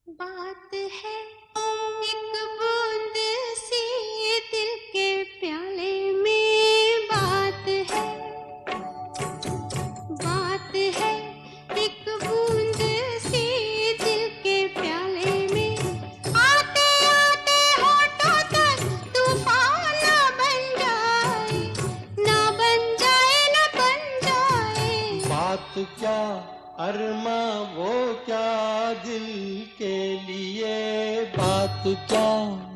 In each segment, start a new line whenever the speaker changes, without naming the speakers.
बात है एक बूंद सी दिल के प्याले में, बात है एक बूंद सी दिल के प्याले में। आते आते होठों तक तूफान ना बन जाए, ना बन जाए, ना बन जाए।
बात क्या अरमा वो क्या दिल के लिए, बात क्या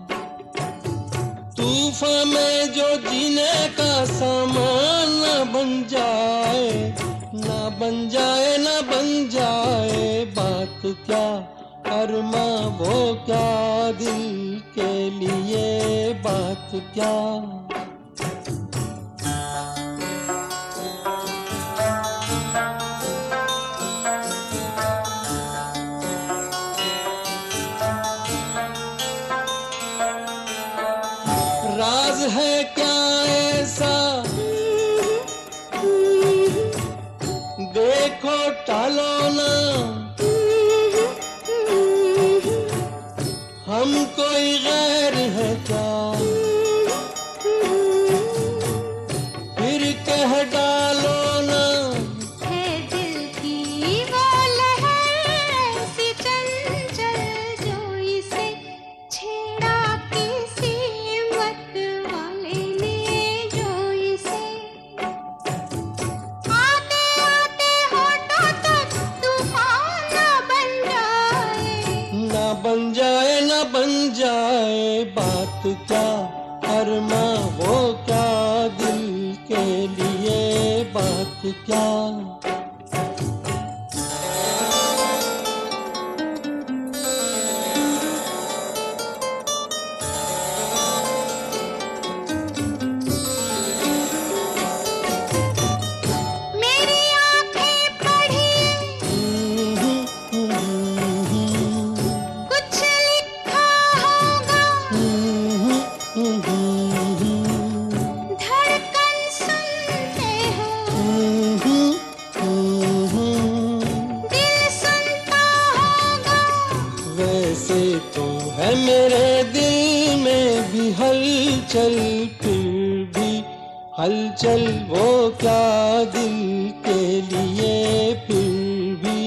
तूफान में जो जीने का सामान न बन जाए, ना बन जाए, ना बन जाए। बात क्या अरमा वो क्या दिल के लिए, बात क्या। राज है क्या ऐसा देखो टालो ना, हम कोई गैर है क्या, फिर कह डालो ना।
है दिल की वो लहर ऐसी चंचल, जो इसे छेड़ा किसी मत वाले ने, जो इसे आते आते होठों तक तूफान ना बन जाए,
ना बन जाए, ना बन जाए। बात क्या अरमा वो क्या दिल के लिए, बात क्या।
मेरी आंखें पढ़ी कुछ लिखा होगा, धड़कन सुनते हो, दिल सुनता होगा।
वैसे तो है मेरे दिल में भी हलचल, फिर भी हलचल वो क्या दिल के लिए, फिर भी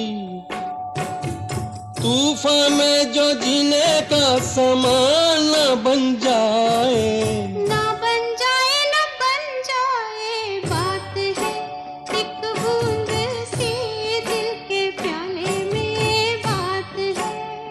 तूफान में जो जीने का सामान न बन जाए,
ना बन जाए, ना बन जाए। बात है एक बूंद सी दिल के प्याले में, बात है।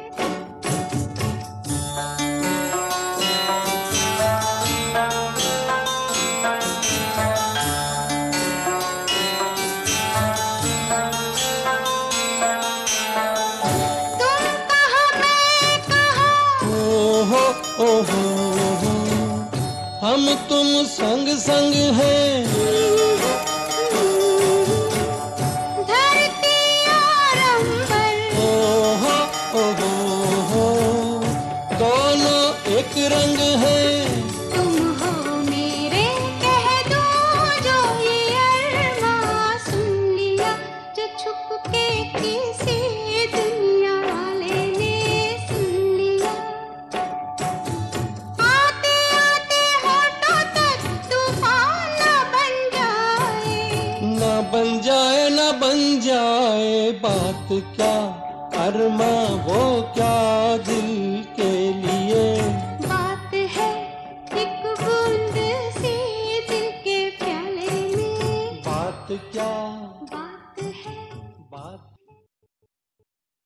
तुम कहाँ मैं कहाँ,
ओहो ओहो हो, हम तुम संग संग हैं,
धरती और अंबर।
ओहो ओहो हो, दोनों एक रंग हैं।
तुम हो मेरे कह दूं जो ये अरमां, सुन लिया जो छुप के किसी दुनिया वाले ने सुन लिया। आते आते होठों तक तूफान ना बन जाए,
ना बन जाए, ना बन जाए। बात क्या अरमा वो क्या दिल के लिए,
बात है एक बूंद सी दिल के प्याले में,
बात क्या
बात है।
बात।